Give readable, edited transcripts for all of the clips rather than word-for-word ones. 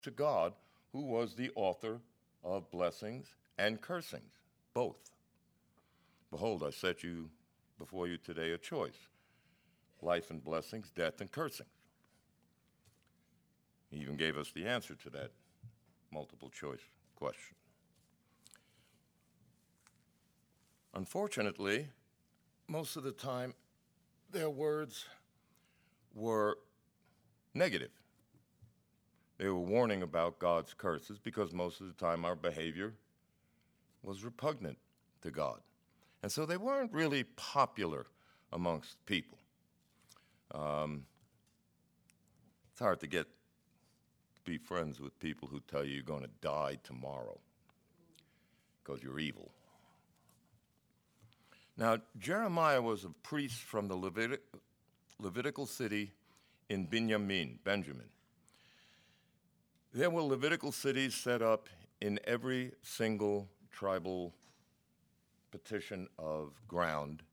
to God, who was the author of blessings and cursings, both. Behold, I set you before you today a choice, life and blessings, death and cursings. He even gave us the answer to that multiple choice question. Unfortunately, most of the time, their words were negative. They were warning about God's curses because most of the time our behavior was repugnant to God. And so they weren't really popular amongst people. It's hard to be friends with people who tell you you're going to die tomorrow because you're evil. Now, Jeremiah was a priest from the Levitical city in Benjamin. There were Levitical cities set up in every single tribal petition of ground.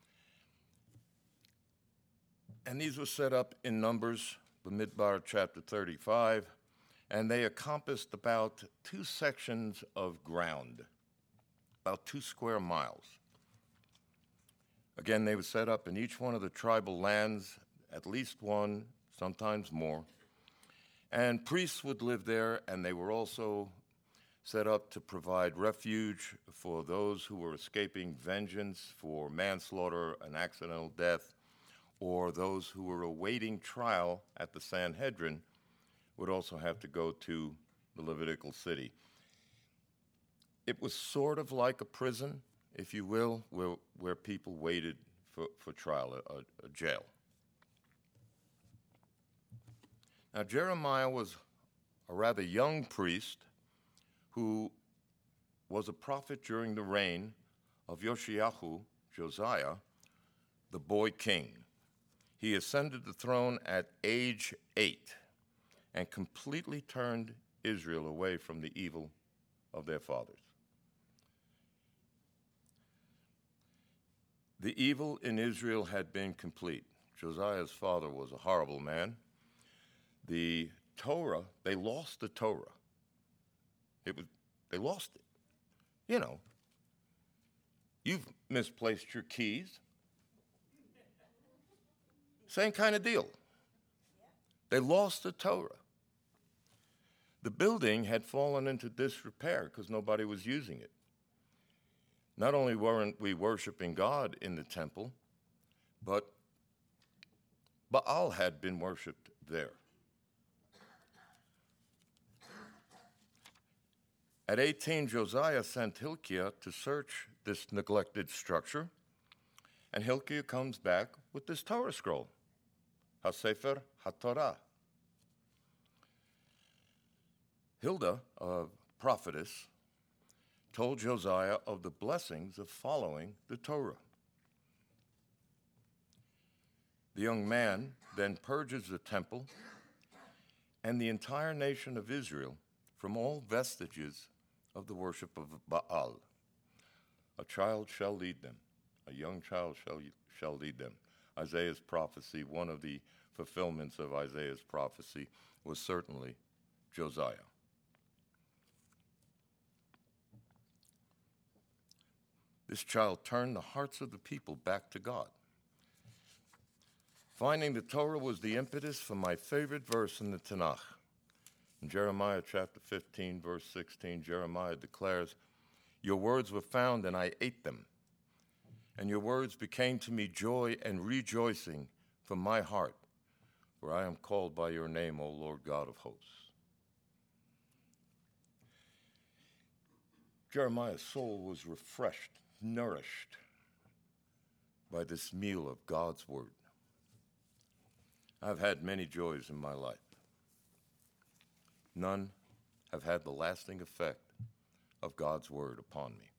And these were set up in Numbers, Bamidbar chapter 35, and they encompassed about 2 sections of ground, about 2 square miles. Again, they were set up in each one of the tribal lands, at least one, sometimes more. And priests would live there, and they were also set up to provide refuge for those who were escaping vengeance for manslaughter and accidental death, or those who were awaiting trial at the Sanhedrin would also have to go to the Levitical city. It was sort of like a prison, if you will, where people waited for trial, a jail. Now, Jeremiah was a rather young priest who was a prophet during the reign of Yoshiyahu, Josiah, the boy king. He ascended the throne at age 8 and completely turned Israel away from the evil of their fathers. The evil in Israel had been complete. Josiah's father was a horrible man. The Torah, they lost the Torah. They lost it. You know, you've misplaced your keys. Same kind of deal. They lost the Torah. The building had fallen into disrepair because nobody was using it. Not only weren't we worshiping God in the temple, but Baal had been worshiped there. At 18, Josiah sent Hilkiah to search this neglected structure, and Hilkiah comes back with this Torah scroll, HaSefer HaTorah. Hilda, a prophetess, told Josiah of the blessings of following the Torah. The young man then purges the temple and the entire nation of Israel from all vestiges of the worship of Baal. A child shall lead them. A young child shall lead them. Isaiah's prophecy, one of the fulfillments of Isaiah's prophecy, was certainly Josiah. This child turned the hearts of the people back to God. Finding the Torah was the impetus for my favorite verse in the Tanakh. In Jeremiah chapter 15, verse 16, Jeremiah declares, "Your words were found and I ate them, and your words became to me joy and rejoicing from my heart, for I am called by your name, O Lord God of hosts." Jeremiah's soul was refreshed, nourished by this meal of God's word. I've had many joys in my life. None have had the lasting effect of God's word upon me.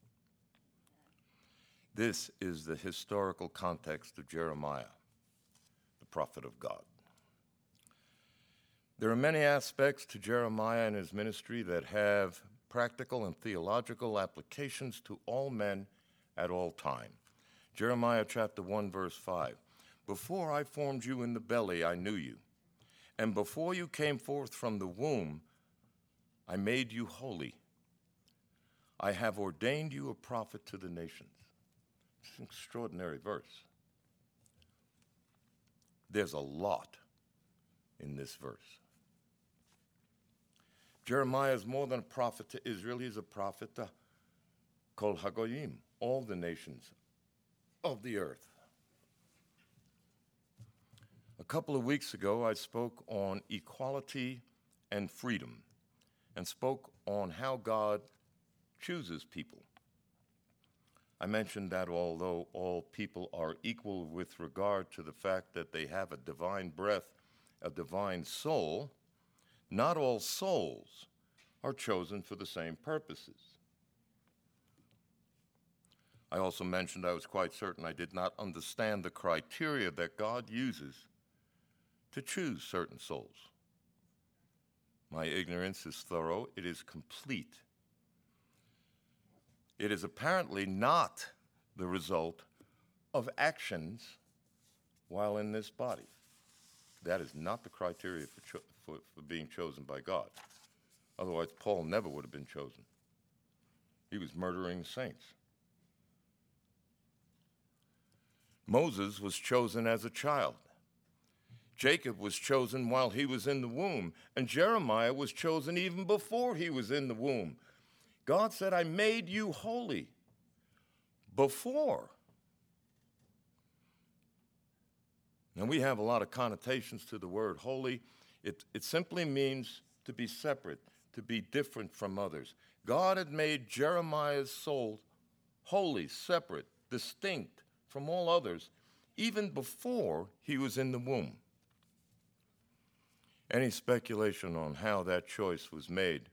This is the historical context of Jeremiah, the prophet of God. There are many aspects to Jeremiah and his ministry that have practical and theological applications to all men at all time. Jeremiah chapter 1, verse 5. "Before I formed you in the belly, I knew you. And before you came forth from the womb, I made you holy. I have ordained you a prophet to the nations. It's an extraordinary verse. There's a lot in this verse. Jeremiah is more than a prophet to Israel. He's a prophet to Kol Hagoyim, all the nations of the earth. A couple of weeks ago, I spoke on equality and freedom and spoke on how God chooses people. I mentioned that although all people are equal with regard to the fact that they have a divine breath, a divine soul, not all souls are chosen for the same purposes. I also mentioned I was quite certain I did not understand the criteria that God uses to choose certain souls. My ignorance is thorough. It is complete. It is apparently not the result of actions while in this body. That is not the criteria for being chosen by God. Otherwise, Paul never would have been chosen. He was murdering saints. Moses was chosen as a child. Jacob was chosen while he was in the womb, and Jeremiah was chosen even before he was in the womb. God said, I made you holy before. And we have a lot of connotations to the word holy. It simply means to be separate, to be different from others. God had made Jeremiah's soul holy, separate, distinct from all others, even before he was in the womb. Any speculation on how that choice was made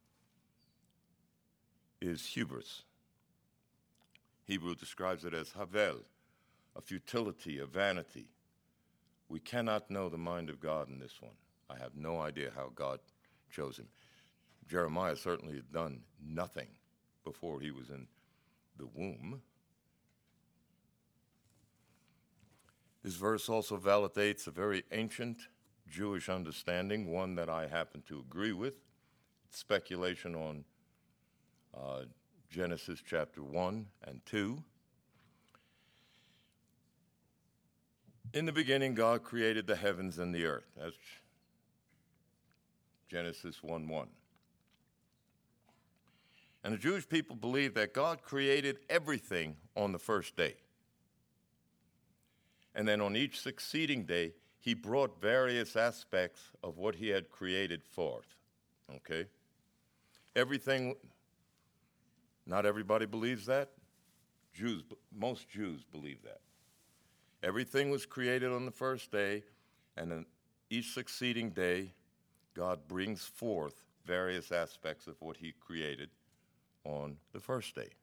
is hubris. Hebrew describes it as havel, a futility, a vanity. We cannot know the mind of God in this one. I have no idea how God chose him. Jeremiah certainly had done nothing before he was in the womb. This verse also validates a very ancient Jewish understanding, one that I happen to agree with. It's speculation on Genesis chapter 1 and 2. In the beginning, God created the heavens and the earth. That's Genesis 1:1. And the Jewish people believe that God created everything on the first day. And then on each succeeding day, he brought various aspects of what he had created forth. Okay? Everything, not everybody believes that. Most Jews believe that. Everything was created on the first day, and then each succeeding day, God brings forth various aspects of what he created on the first day.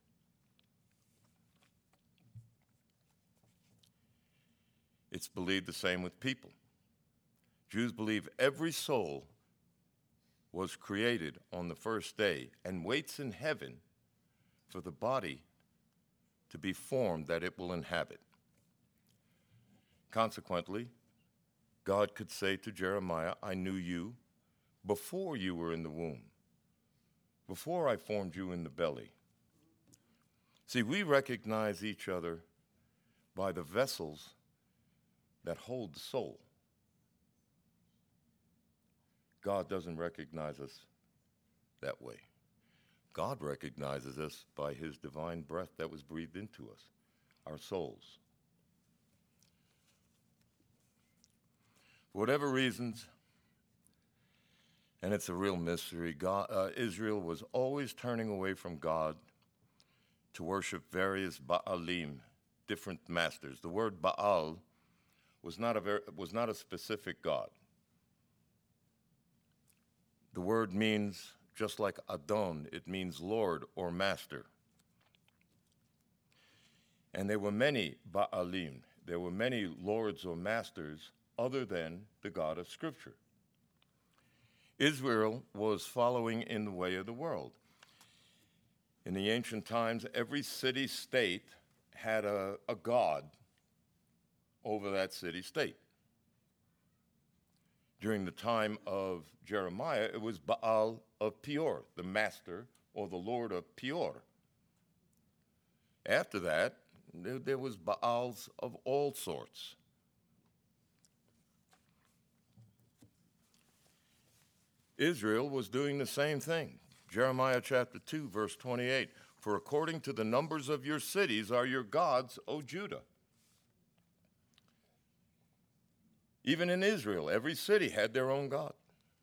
It's believed the same with people. Jews believe every soul was created on the first day and waits in heaven for the body to be formed that it will inhabit. Consequently, God could say to Jeremiah, I knew you before you were in the womb, before I formed you in the belly. See, we recognize each other by the vessels that hold the soul. God doesn't recognize us that way. God recognizes us by his divine breath that was breathed into us, our souls. For whatever reasons, and it's a real mystery, Israel was always turning away from God to worship various Baalim, different masters. The word Baal was not a specific god. The word means, just like Adon, it means Lord or Master. And there were many Baalim. There were many lords or masters other than the God of Scripture. Israel was following in the way of the world. In the ancient times, every city-state had a god over that city-state. During the time of Jeremiah, it was Baal of Peor, the master or the lord of Peor. After that, there was Baals of all sorts. Israel was doing the same thing. Jeremiah chapter 2, verse 28, "For according to the numbers of your cities are your gods, O Judah." Even in Israel, every city had their own god.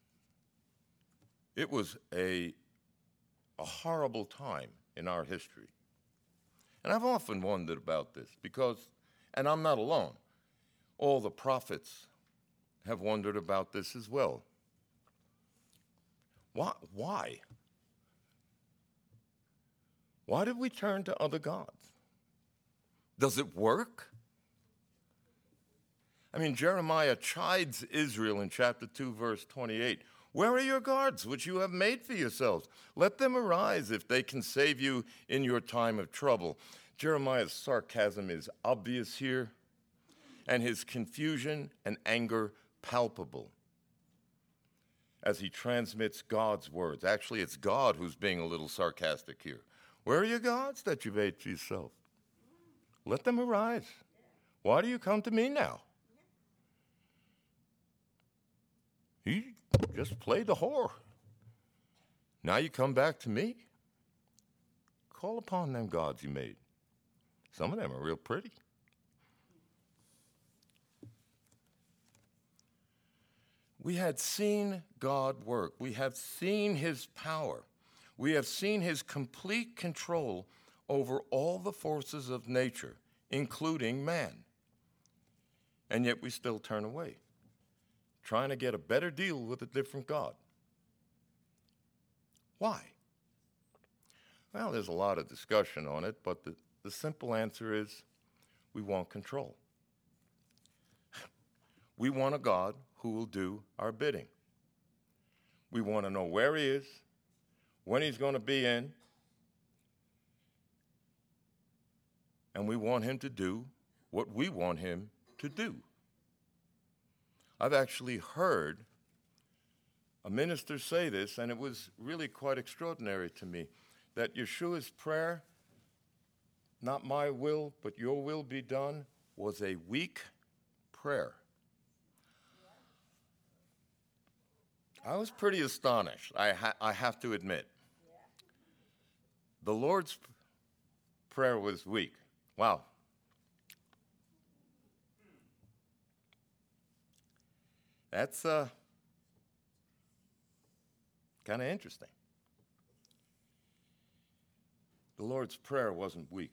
It was a horrible time in our history. And I've often wondered about this because, and I'm not alone, all the prophets have wondered about this as well. Why? Why did we turn to other gods? Does it work? I mean, Jeremiah chides Israel in chapter 2, verse 28. "Where are your gods, which you have made for yourselves? Let them arise if they can save you in your time of trouble." Jeremiah's sarcasm is obvious here, and his confusion and anger palpable as he transmits God's words. Actually, it's God who's being a little sarcastic here. "Where are your gods that you made for yourself? Let them arise. Why do you come to me now? You just played the whore. Now you come back to me? Call upon them gods you made. Some of them are real pretty." We had seen God work. We have seen his power. We have seen his complete control over all the forces of nature, including man. And yet we still turn away, trying to get a better deal with a different God. Why? Well, there's a lot of discussion on it, but the simple answer is we want control. We want a God who will do our bidding. We want to know where he is, when he's going to be in, and we want him to do what we want him to do. I've actually heard a minister say this, and it was really quite extraordinary to me, that Yeshua's prayer, "Not my will, but your will be done," was a weak prayer. I was pretty astonished, I have to admit. The Lord's prayer was weak. Wow. That's kind of interesting. The Lord's prayer wasn't weak.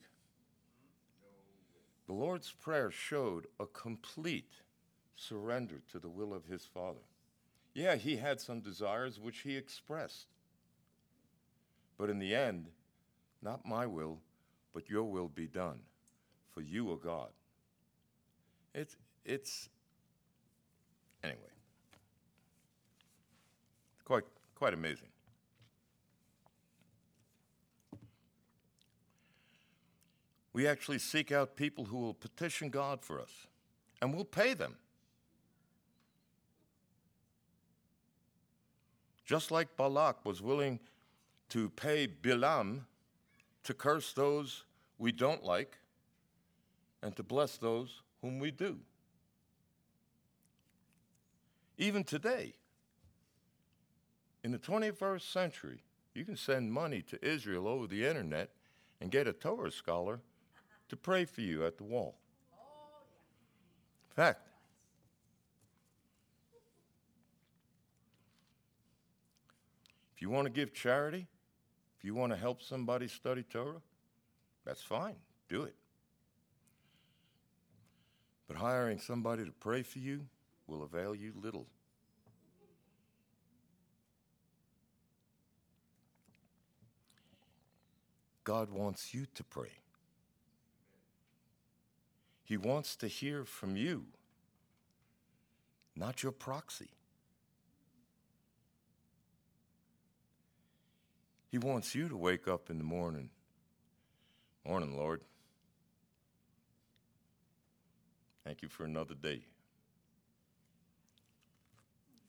The Lord's prayer showed a complete surrender to the will of his Father. Yeah, he had some desires which he expressed. But in the end, not my will, but your will be done, for you, O God. It's anyway, quite amazing. We actually seek out people who will petition God for us, and we'll pay them. Just like Balak was willing to pay Bilam to curse those we don't like and to bless those whom we do. Even today, in the 21st century, you can send money to Israel over the internet and get a Torah scholar to pray for you at the wall. Fact. If you want to give charity, if you want to help somebody study Torah, that's fine. Do it. But hiring somebody to pray for you will avail you little. God wants you to pray. He wants to hear from you, not your proxy. He wants you to wake up in the morning. Morning, Lord. Thank you for another day.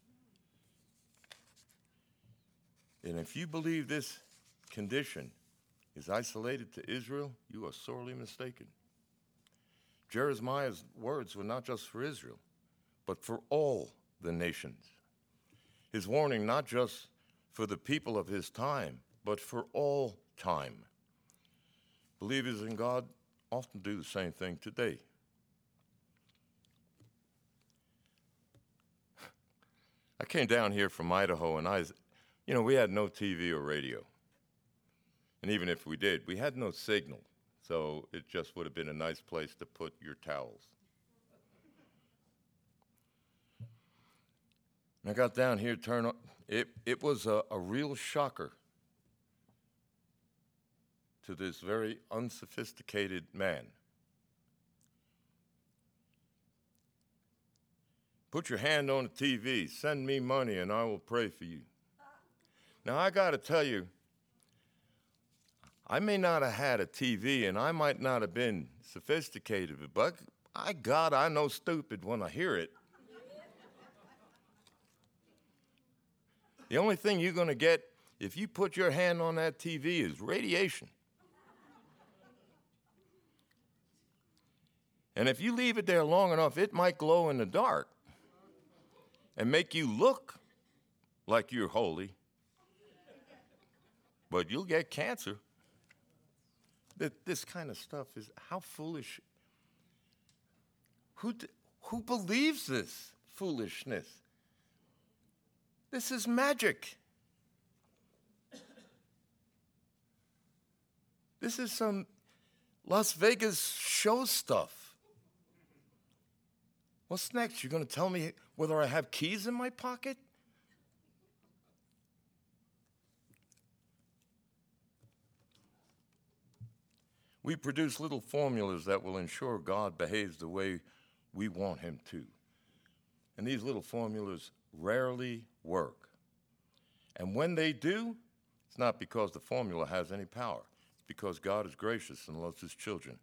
And if you believe this condition is isolated to Israel, you are sorely mistaken. Jeremiah's words were not just for Israel, but for all the nations. His warning not just for the people of his time, but for all time. Believers in God often do the same thing today. I came down here from Idaho, and we had no TV or radio. And even if we did, we had no signal. So it just would have been a nice place to put your towels. And I got down here, it was a real shocker to this very unsophisticated man. Put your hand on the TV, send me money, and I will pray for you. Now, I got to tell you, I may not have had a TV, and I might not have been sophisticated, but I know stupid when I hear it. The only thing you're going to get if you put your hand on that TV is radiation. And if you leave it there long enough, it might glow in the dark and make you look like you're holy, but you'll get cancer. This kind of stuff is, how foolish. Who believes this foolishness? This is magic. This is some Las Vegas show stuff. What's next? You're going to tell me whether I have keys in my pocket? We produce little formulas that will ensure God behaves the way we want him to. And these little formulas rarely work. And when they do, it's not because the formula has any power. It's because God is gracious and loves his children.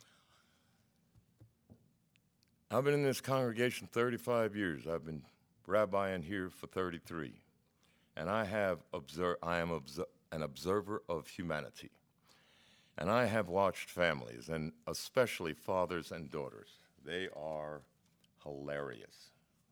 I've been in this congregation 35 years. I've been rabbiing here for 33. And I am an observer of humanity. And I have watched families, and especially fathers and daughters. They are hilarious.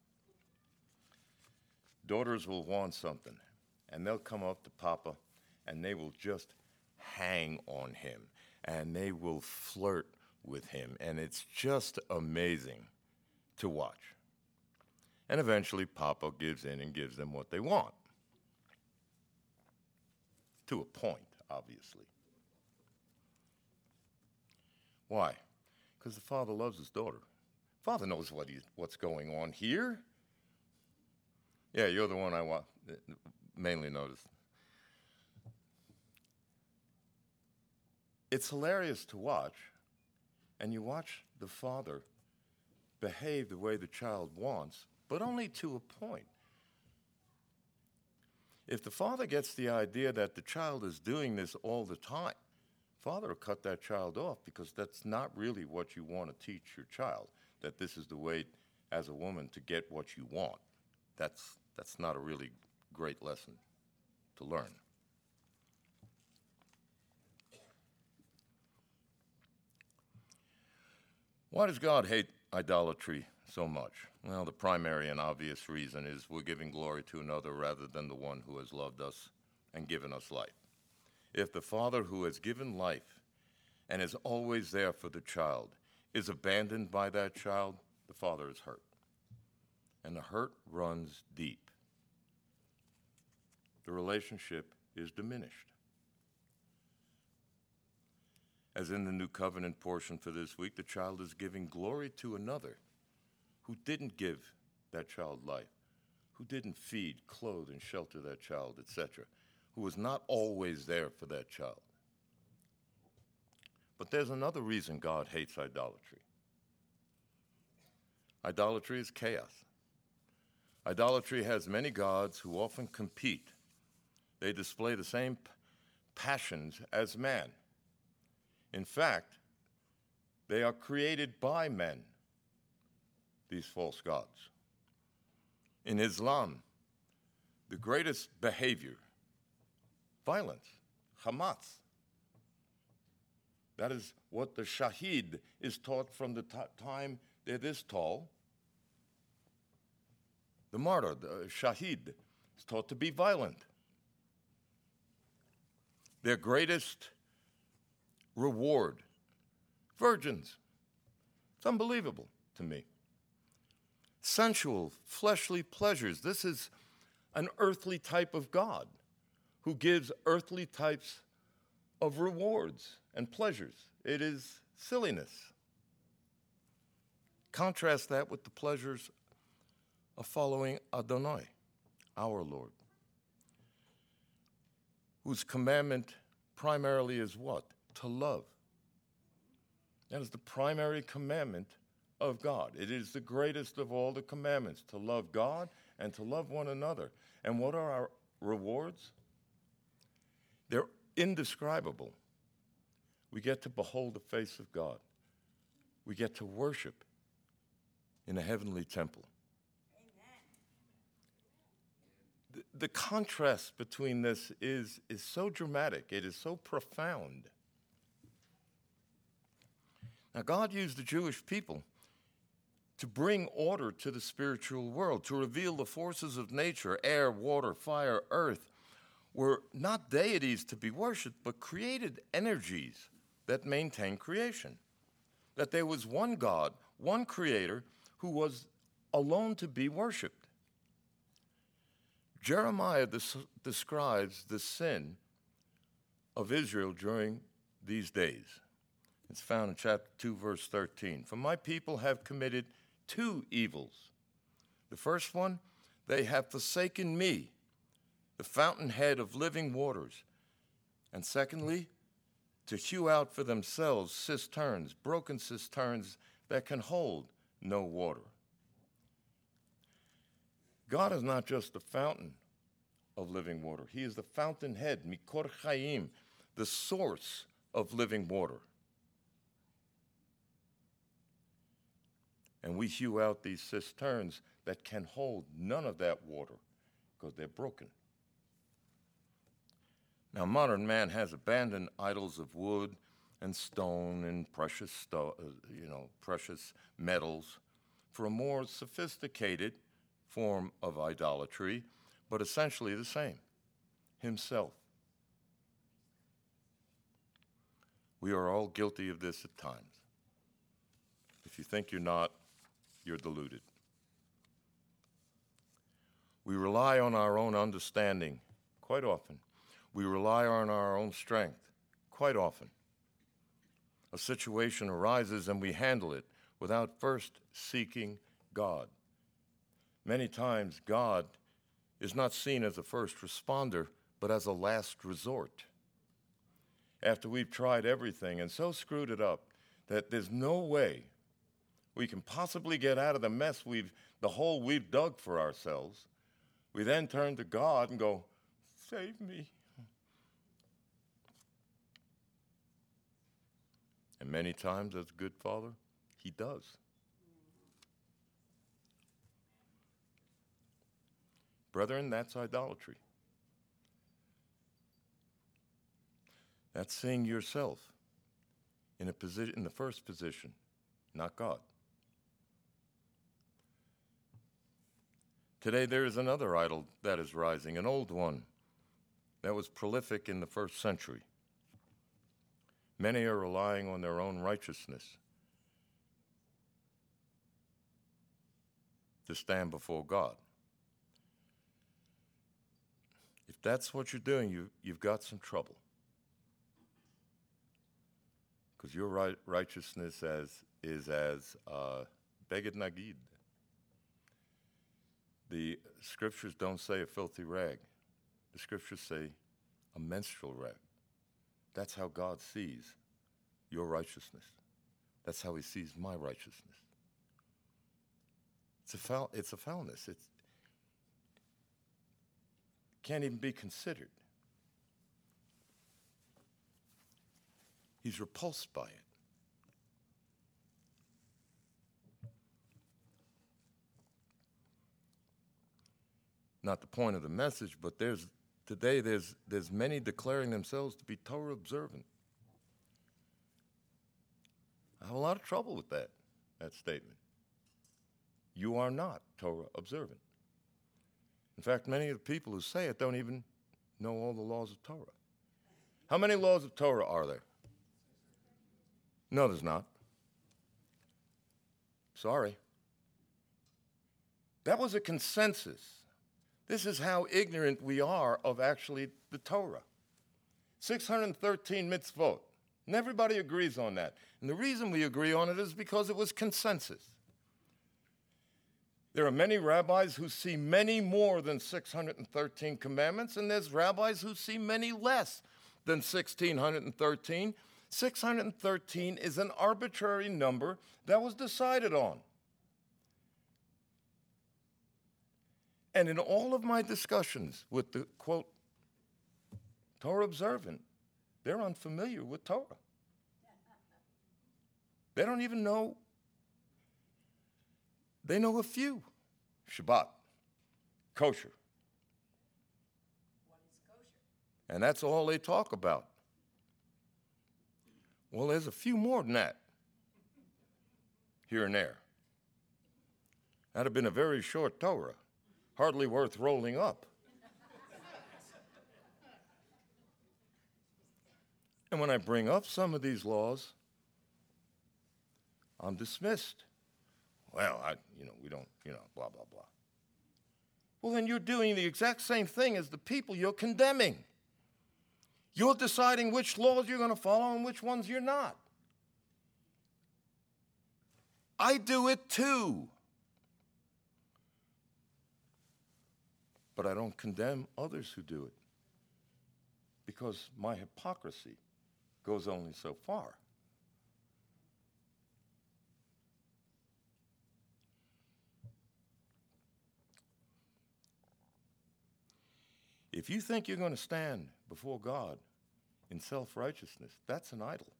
Daughters will want something, and they'll come up to Papa, and they will just hang on him, and they will flirt with him, and it's just amazing to watch. And eventually, Papa gives in and gives them what they want. To a point, obviously. Why? Because the father loves his daughter. Father knows what's going on here. Yeah, you're the one I mainly noticed. It's hilarious to watch, and you watch the father behave the way the child wants, but only to a point. If the father gets the idea that the child is doing this all the time, father will cut that child off, because that's not really what you want to teach your child, that this is the way, as a woman, to get what you want. That's not a really great lesson to learn. Why does God hate idolatry so much? Well, the primary and obvious reason is we're giving glory to another rather than the one who has loved us and given us life. If the father who has given life and is always there for the child is abandoned by that child, the father is hurt. And the hurt runs deep. The relationship is diminished. As in the New Covenant portion for this week, the child is giving glory to another who didn't give that child life, who didn't feed, clothe, and shelter that child, etc., who was not always there for that child. But there's another reason God hates idolatry. Idolatry is chaos. Idolatry has many gods who often compete. They display the same passions as man. In fact, they are created by men, these false gods. In Islam, the greatest behavior violence, Hamas. That is what the shahid is taught from the time they're this tall. The martyr, the shahid, is taught to be violent. Their greatest reward, virgins. It's unbelievable to me. Sensual, fleshly pleasures. This is an earthly type of God who gives earthly types of rewards and pleasures. It is silliness. Contrast that with the pleasures of following Adonai, our Lord, whose commandment primarily is what? To love. That is the primary commandment of God. It is the greatest of all the commandments, to love God and to love one another. And what are our rewards? They're indescribable. We get to behold the face of God. We get to worship in a heavenly temple. The contrast between this is so dramatic. It is so profound. Now, God used the Jewish people to bring order to the spiritual world, to reveal the forces of nature, air, water, fire, earth, were not deities to be worshipped, but created energies that maintain creation. That there was one God, one creator, who was alone to be worshipped. Jeremiah describes the sin of Israel during these days. It's found in chapter 2, verse 13. For my people have committed two evils. The first one, they have forsaken me, the fountainhead of living waters. And secondly, to hew out for themselves cisterns, broken cisterns that can hold no water. God is not just the fountain of living water. He is the fountainhead, Mikor Chaim, the source of living water. And we hew out these cisterns that can hold none of that water because they're broken. Now, modern man has abandoned idols of wood and stone and precious metals for a more sophisticated form of idolatry, but essentially the same, himself. We are all guilty of this at times. If you think you're not, you're deluded. We rely on our own understanding quite often. We rely on our own strength quite often. A situation arises and we handle it without first seeking God. Many times, God is not seen as a first responder, but as a last resort. After we've tried everything and so screwed it up that there's no way we can possibly get out of the mess the hole we've dug for ourselves, we then turn to God and go, save me. And many times, as a good father, he does. Brethren, that's idolatry. That's seeing yourself in the first position, not God. Today there is another idol that is rising, an old one that was prolific in the first century. Many are relying on their own righteousness to stand before God. If that's what you're doing, you've got some trouble. Because your righteousness is as beged nagid. The scriptures don't say a filthy rag. The scriptures say a menstrual rag. That's how God sees your righteousness. That's how he sees my righteousness. It's a foulness. It can't even be considered. He's repulsed by it. Not the point of the message, but there's today there's many declaring themselves to be Torah observant. I have a lot of trouble with that statement. You are not Torah observant. In fact, many of the people who say it don't even know all the laws of Torah. How many laws of Torah are there? No, there's not. Sorry. That was a consensus. This is how ignorant we are of actually the Torah. 613 mitzvot. And everybody agrees on that. And the reason we agree on it is because it was consensus. There are many rabbis who see many more than 613 commandments, and there's rabbis who see many less than 1,613. 613 is an arbitrary number that was decided on. And in all of my discussions with the, quote, Torah observant, they're unfamiliar with Torah. They don't even know. They know a few. Shabbat, kosher. What is kosher? And that's all they talk about. Well, there's a few more than that, here and there. That'd have been a very short Torah, hardly worth rolling up. And when I bring up some of these laws, I'm dismissed. Well, we don't, blah, blah, blah. Well, then you're doing the exact same thing as the people you're condemning. You're deciding which laws you're going to follow and which ones you're not. I do it too. But I don't condemn others who do it, because my hypocrisy goes only so far. If you think you're going to stand before God in self-righteousness, that's an idol.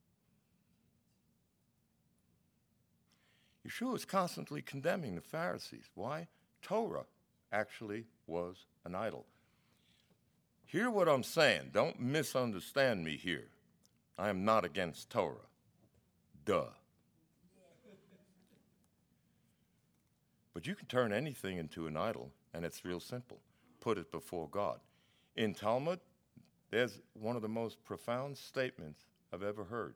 Yeshua is constantly condemning the Pharisees. Why? Torah actually was an idol. Hear what I'm saying. Don't misunderstand me here. I am not against Torah. Duh. But you can turn anything into an idol, and it's real simple. Put it before God. In Talmud, there's one of the most profound statements I've ever heard.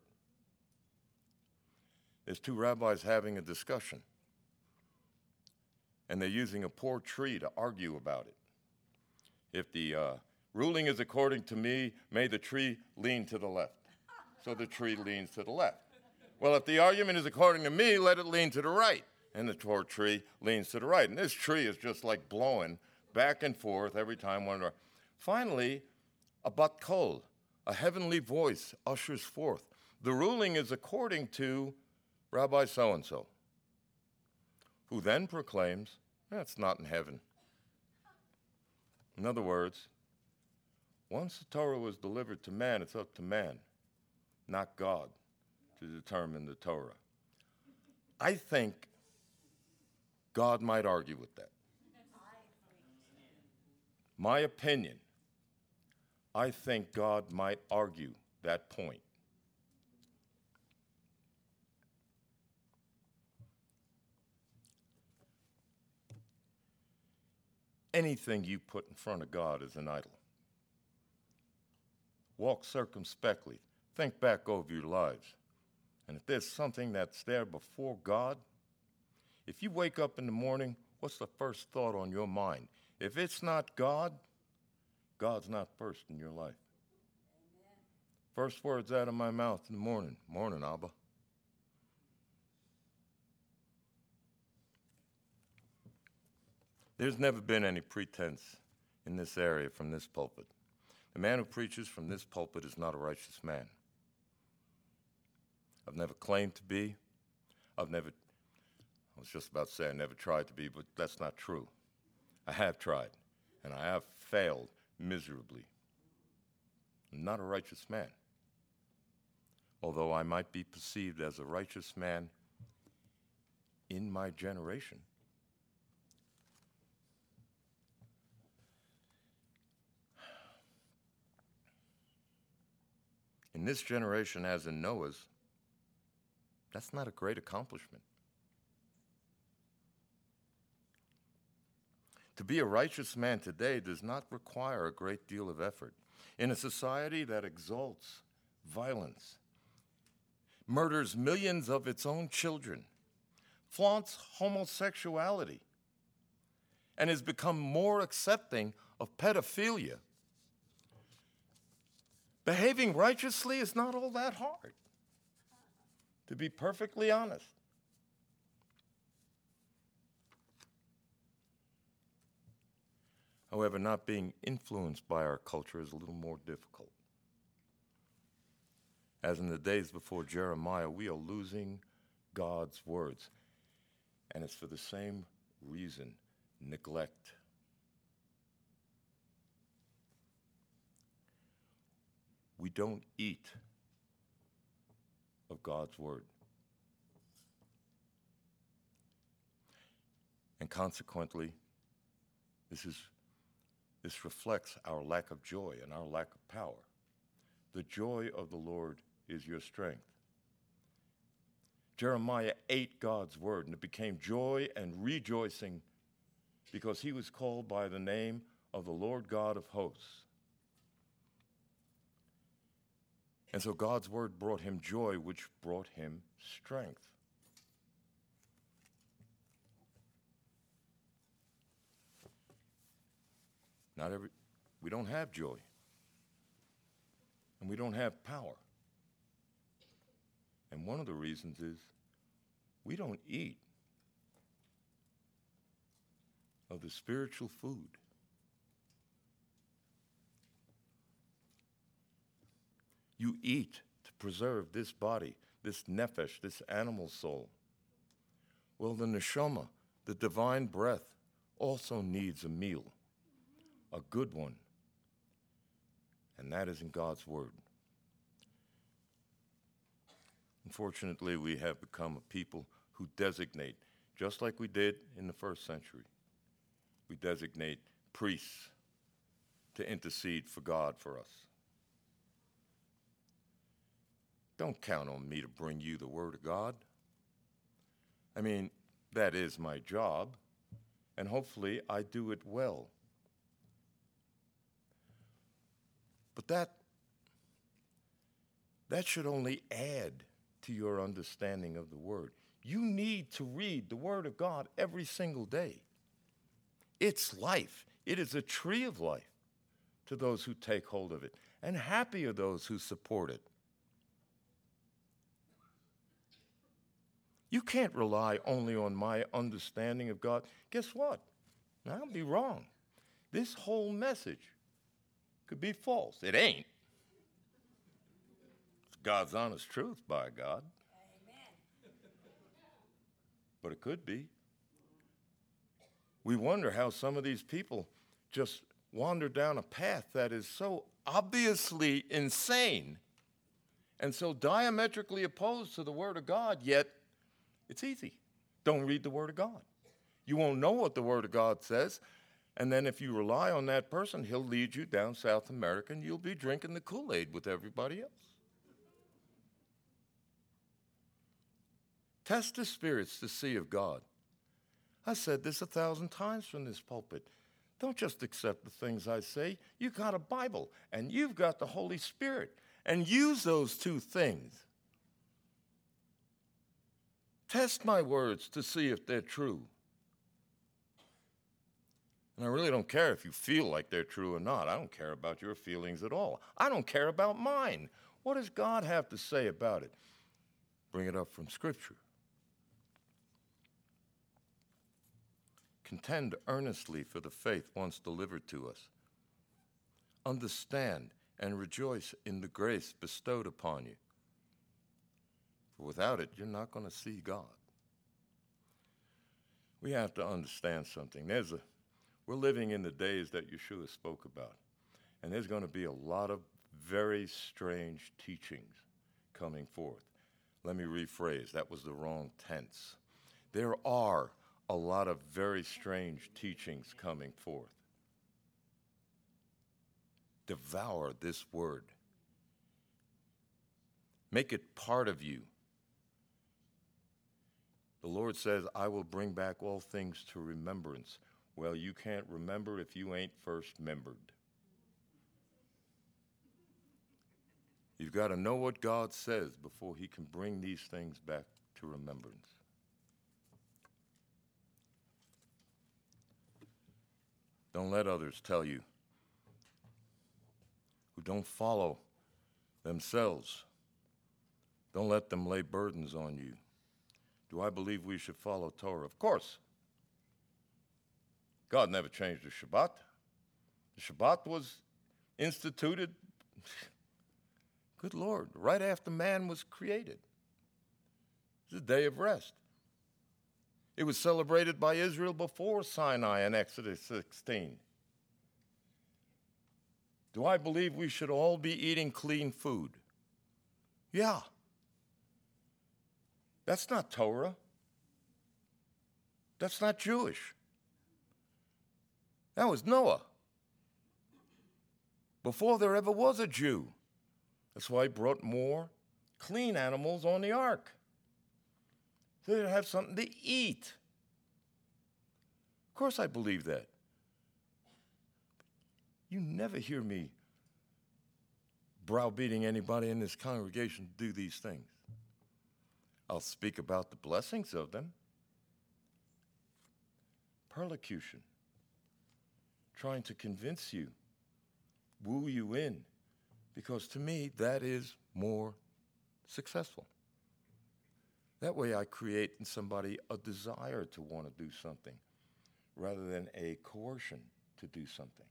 There's two rabbis having a discussion, and they're using a poor tree to argue about it. If the ruling is according to me, may the tree lean to the left. So the tree leans to the left. Well, if the argument is according to me, let it lean to the right. And the poor tree leans to the right. And this tree is just like blowing back and forth every time one. Finally, a bat kol, a heavenly voice, ushers forth. The ruling is according to Rabbi so-and-so, who then proclaims, that's not in heaven. In other words, once the Torah was delivered to man, it's up to man, not God, to determine the Torah. I think God might argue with that. My opinion, I think God might argue that point. Anything you put in front of God is an idol. Walk circumspectly. Think back over your lives. And if there's something that's there before God, if you wake up in the morning, what's the first thought on your mind? If it's not God, God's not first in your life. Amen. First words out of my mouth in the morning, morning, Abba. There's never been any pretense in this area from this pulpit. The man who preaches from this pulpit is not a righteous man. I've never claimed to be. I was just about to say I never tried to be, but that's not true. I have tried, and I have failed miserably. I'm not a righteous man, although I might be perceived as a righteous man in my generation. in this generation as in Noah's, that's not a great accomplishment. To be a righteous man today does not require a great deal of effort. In a society that exalts violence, murders millions of its own children, flaunts homosexuality, and has become more accepting of pedophilia, behaving righteously is not all that hard, to be perfectly honest. However, not being influenced by our culture is a little more difficult. As in the days before Jeremiah, we are losing God's words. And it's for the same reason, neglect. We don't eat of God's word. And consequently, this reflects our lack of joy and our lack of power. The joy of the Lord is your strength. Jeremiah ate God's word, and it became joy and rejoicing because he was called by the name of the Lord God of hosts. And so God's word brought him joy, which brought him strength. We don't have joy, and we don't have power. And one of the reasons is we don't eat of the spiritual food. You eat to preserve this body, this nephesh, this animal soul. Well, the neshama, the divine breath, also needs a meal, a good one, and that is in God's word. Unfortunately, we have become a people who designate, just like we did in the first century, we designate priests to intercede for God for us. Don't count on me to bring you the word of God. I mean, that is my job, and hopefully I do it well. But that should only add to your understanding of the word. You need to read the word of God every single day. It's life. It is a tree of life to those who take hold of it, and happy are those who support it. You can't rely only on my understanding of God. Guess what? I'll be wrong. This whole message could be false. It ain't. It's God's honest truth, by God. Amen. But it could be. We wonder how some of these people just wander down a path that is so obviously insane and so diametrically opposed to the Word of God, yet it's easy. Don't read the Word of God. You won't know what the Word of God says, and then if you rely on that person, he'll lead you down South America, and you'll be drinking the Kool-Aid with everybody else. Test the spirits to see of God. I said this 1,000 times from this pulpit. Don't just accept the things I say. You got a Bible, and you've got the Holy Spirit, and use those two things. Test my words to see if they're true. And I really don't care if you feel like they're true or not. I don't care about your feelings at all. I don't care about mine. What does God have to say about it? Bring it up from Scripture. Contend earnestly for the faith once delivered to us. Understand and rejoice in the grace bestowed upon you. For without it, you're not going to see God. We have to understand something. We're living in the days that Yeshua spoke about, and there's going to be a lot of very strange teachings coming forth. Let me rephrase. That was the wrong tense. There are a lot of very strange teachings coming forth. Devour this word. Make it part of you. The Lord says, I will bring back all things to remembrance. Well, you can't remember if you ain't first membered. You've got to know what God says before he can bring these things back to remembrance. Don't let others tell you who don't follow themselves. Don't let them lay burdens on you. Do I believe we should follow Torah? Of course. God never changed the Shabbat. The Shabbat was instituted, good Lord, right after man was created. It's a day of rest. It was celebrated by Israel before Sinai in Exodus 16. Do I believe we should all be eating clean food? Yeah. That's not Torah. That's not Jewish. That was Noah. Before there ever was a Jew. That's why he brought more clean animals on the ark. So they'd have something to eat. Of course I believe that. You never hear me browbeating anybody in this congregation to do these things. I'll speak about the blessings of them. Persecution. Trying to convince you, woo you in, because to me that is more successful. That way I create in somebody a desire to want to do something rather than a coercion to do something.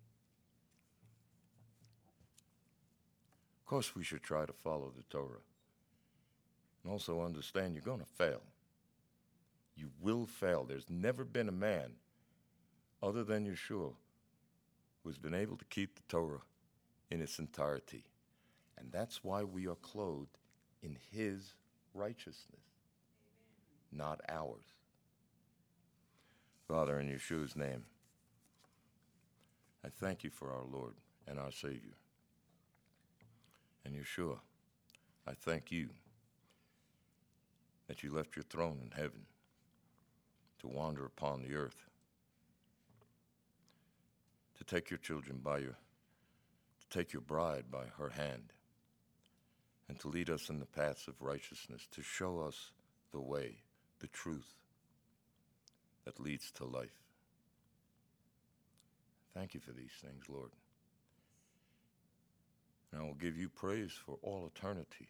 Of course we should try to follow the Torah. And also understand you're going to fail. You will fail. There's never been a man other than Yeshua who's been able to keep the Torah in its entirety. And that's why we are clothed in his righteousness, not ours. Father, in Yeshua's name, I thank you for our Lord and our Savior. And Yeshua, I thank you that you left your throne in heaven to wander upon the earth, to take your children to take your bride by her hand, and to lead us in the paths of righteousness, to show us the way, the truth that leads to life. Thank you for these things, Lord. And I will give you praise for all eternity.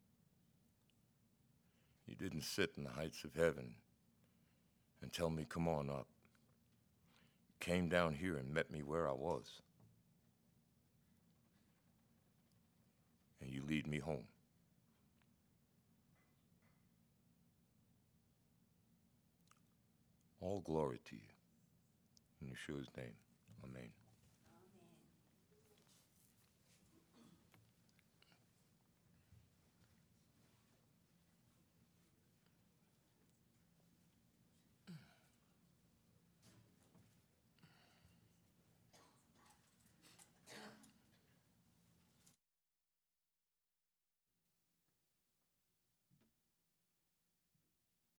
You didn't sit in the heights of heaven and tell me, come on up. You came down here and met me where I was. And you lead me home. All glory to you. In Yeshua's name, amen.